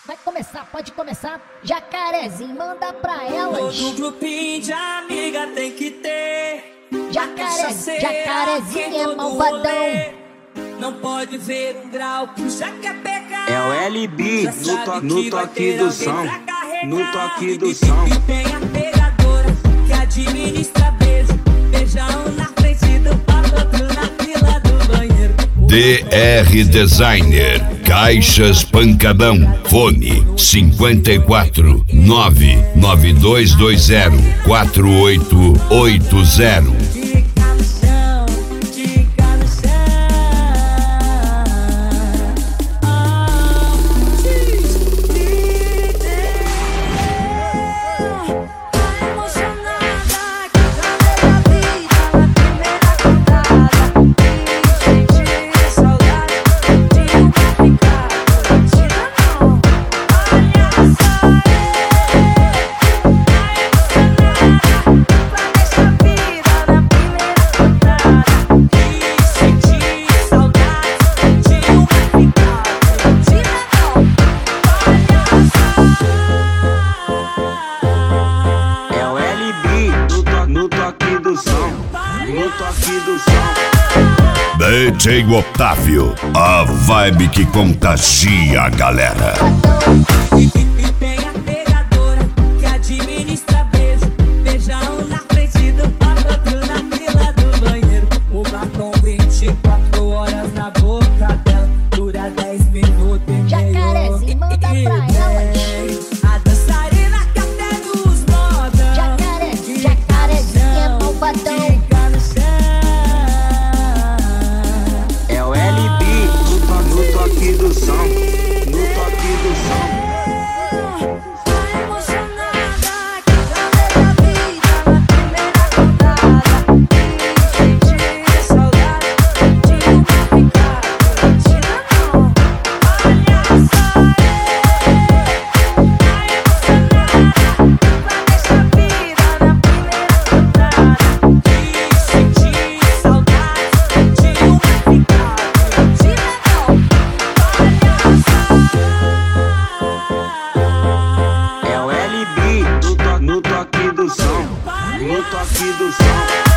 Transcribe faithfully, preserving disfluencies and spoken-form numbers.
Vai começar, pode começar. Jacarezinho, manda pra elas. Todo grupinho de amiga tem que ter. Jacarezinho, jacarezinho é malvadão. Não pode ver um grau que já quer pegar. É o L B no, to no toque do som. No toque do e, som. E tem a pegadora que administra beijo. Beijão na frente do palco, outro na fila do banheiro. D R Designer, Caixas Pancadão, fone cinquenta e quatro, nove nove dois dois zero, quatro oito oito zero. Fica no chão, fica no chão. Oh, tá emocionada que já leva a vida na primeira contada. E sentir saudade de uma ficar curtida não. Olha só, É o L B no, to no toque do som. No toque do som. D J Otávio, a vibe que contagia a galera. E tem a pegadora que administra beijo. Beijão na frente do palco, outro na fila do banheiro. O batom vinte e quatro horas na boca dela, dura dez minutos e meio. Jacarezinho, manda pra elas. A dançarina que até nos moda. Jacarezinho, jacarezinho é malvadão. Fica no chão. É o L B no, to no toque do som. No toque do som. Tá emocionada que já leva a vida na primeira contada. E sentir saudade de uma ficar curtida não. Olha só, tá emocionada pra deixar a vida na primeira contada. E sentir saudade de uma ficar curtida não. Olha só. É o L B no, to no toque do som. No toque do som.